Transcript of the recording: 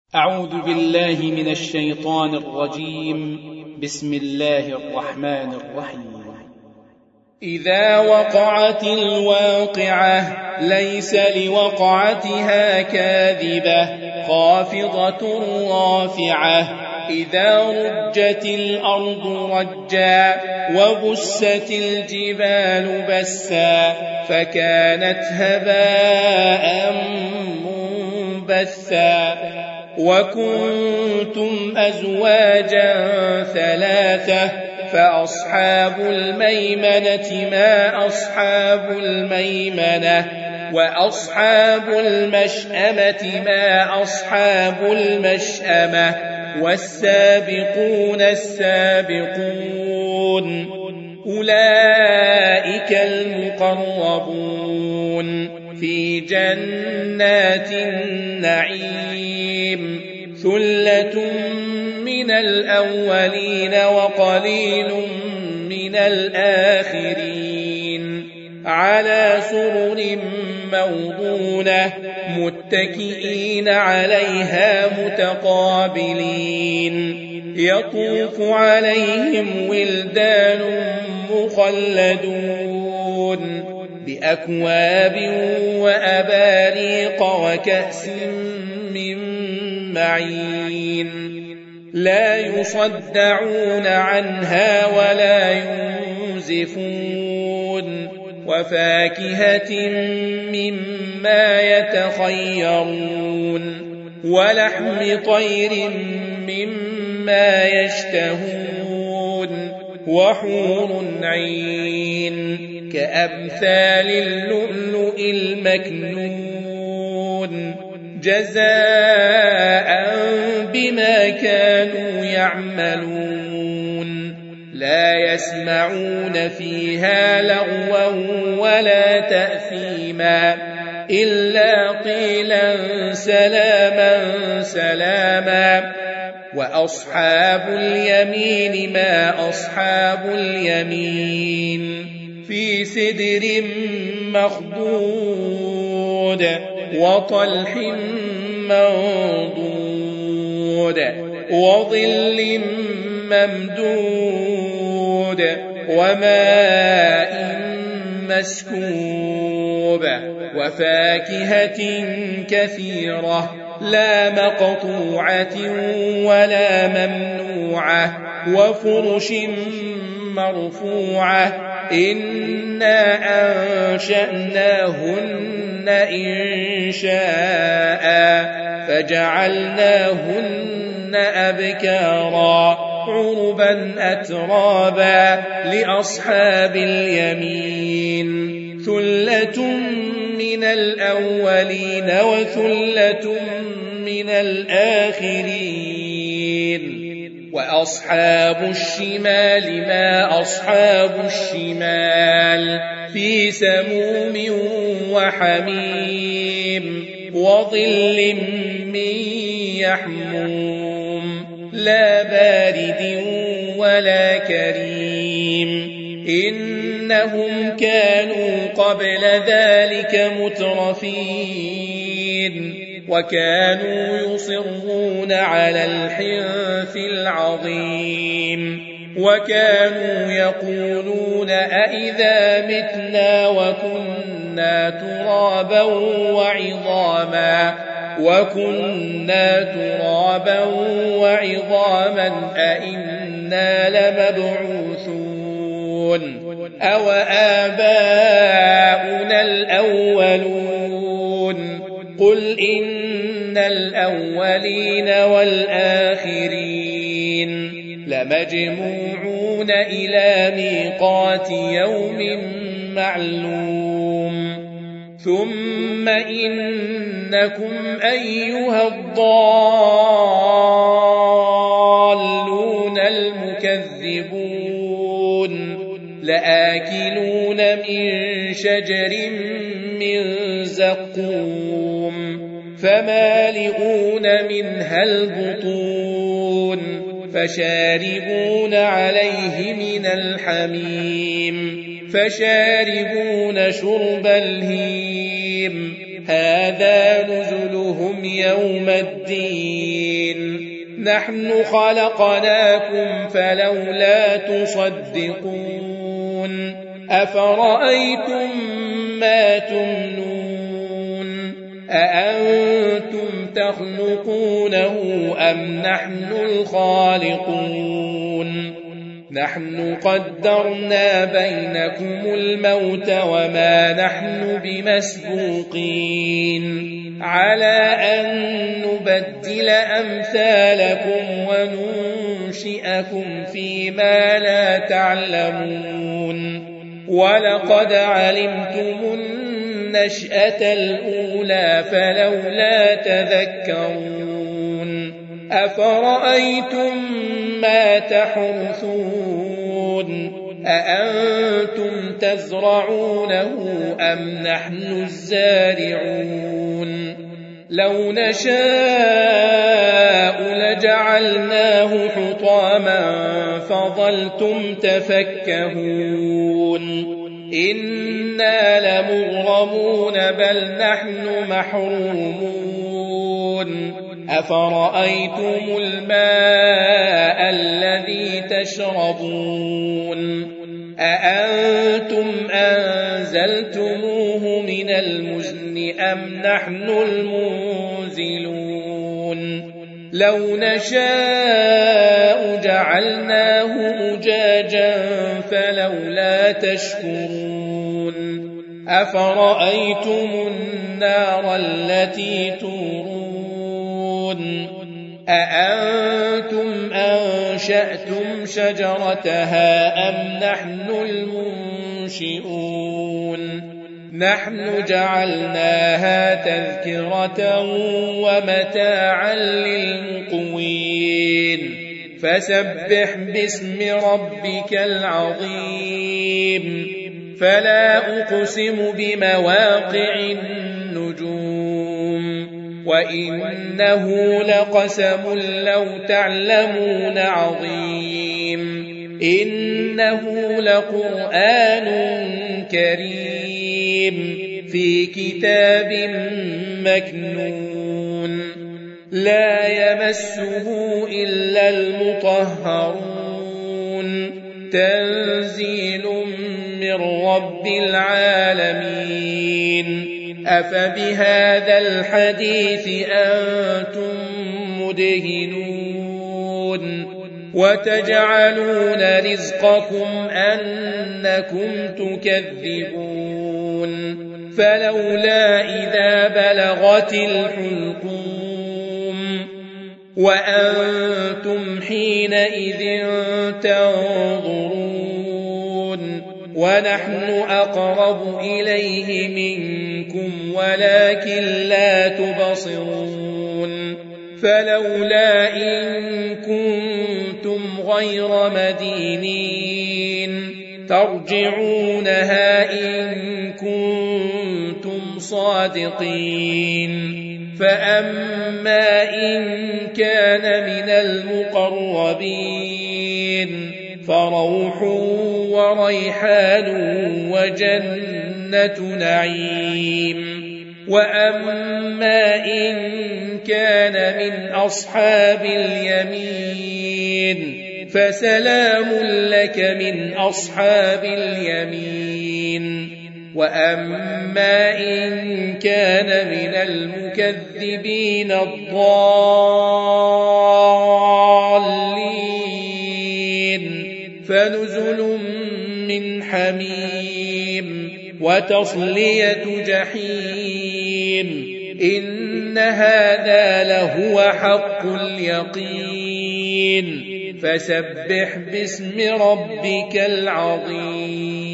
أعوذ بالله من الشيطان الرجيم. بسم الله الرحمن الرحيم. إذا وقعت الواقعة ليس لوقعتها كاذبة خافضة رافعة إذا رجت الأرض رجا وبست الجبال بسا فكانت هباء منبثا وكنتم أزواجا ثلاثة فأصحاب الميمنة ما أصحاب الميمنة وأصحاب المشأمة ما أصحاب المشأمة والسابقون السابقون أولئك المقربون في جنات النعيم ثلة من الأولين وقليل من الآخرين على سرر موضونة متكئين عليها متقابلين يطوف عليهم ولدان مخلدون بأكواب وأباريق وكأس من معين لا يصدعون عنها ولا ينزفون وفاكهة مما يتخيرون ولحم طير مما يشتهون وحور عين كأمثال اللؤلؤ المكنون جزاء بما كانوا يعملون لا يسمعون فيها لغوا ولا تأثيما إلا قيلا سلاما سلاما وأصحاب اليمين ما أصحاب اليمين في سدر مخضود وطلح منضود وظل ممدود وماء مسكوب وفاكهة كثيرة لا مقطوعة ولا ممنوعة وفرش مرفوعة إنا أنشأناهن إنشاء فجعلناهن أبكارا عربا أترابا لأصحاب اليمين ثلة من الأولين وثلة من الآخرين وأصحاب الشمال ما أصحاب الشمال في سموم وحميم وظل من يحموم لا بارد ولا كريم إنهم كانوا قبل ذلك مترفين وكانوا يصرون على الحنث العظيم وكانوا يقولون أئذا متنا وكنا ترابا وعظاما أئنا لمبعوثون أو آباؤنا الأولون قل إن الأولين والآخرين لمجموعون إلى ميقات يوم معلوم ثم إنكم أيها الضالون المكذبون لآكلون من شجر من زقوم فمالئون منها البطون فشاربون عليه من الحميم فشاربون شرب الهيم هذا نزلهم يوم الدين نحن خلقناكم فلولا تصدقون أفرأيتم ما تمنون أأنتم تخلقونه أم نحن الخالقون نحن قدرنا بينكم الموت وما نحن بمسبوقين على أن نبدل أمثالكم وننشئكم فيما لا تعلمون ولقد علمتم النشأة الأولى فلولا تذكرون أفرأيتم ما تحرثون أأنتم تزرعونه أم نحن الزارعون لو نشاء لجعلناه حطاما فظلتم تفكهون إنا لمغرمون بل نحن محرومون أفرأيتم الماء الذي تشربون أأنتم أنزلتموه من المزن أم نحن المنزلون لو نشاء جعلناه أجاجا فلولا تشكرون أفرأيتم النار التي تورون أأنتم أنشأتم شجرتها أم نحن المنشئون نحن جعلناها تذكرة ومتاعا للمقوين فسبح باسم ربك العظيم فلا أقسم بمواقع النجوم وإنه لقسم لو تعلمون عظيم إنه لقرآن كريم في كتاب مكنون لا يمسه إلا المطهرون تنزيل من رب العالمين أفبهذا الحديث أنتم مدهنون وتجعلون رزقكم أنكم تكذبون فلولا إذا بلغت الحلقوم وأنتم حينئذ تنظرون ونحن أقرب إليه منكم ولكن لا تبصرون فلولا إن كنتم غير مدينين ترجعونها إن كنتم صادقين فأما إن كان من المقربين فروح وريحان وجنة نعيم وأما إن كان من أصحاب اليمين فسلام لك من أصحاب اليمين وأما إن كان من المكذبين الضالين فنزل من حميم وتصلية جحيم إن هذا لهو حق اليقين فسبح باسم ربك العظيم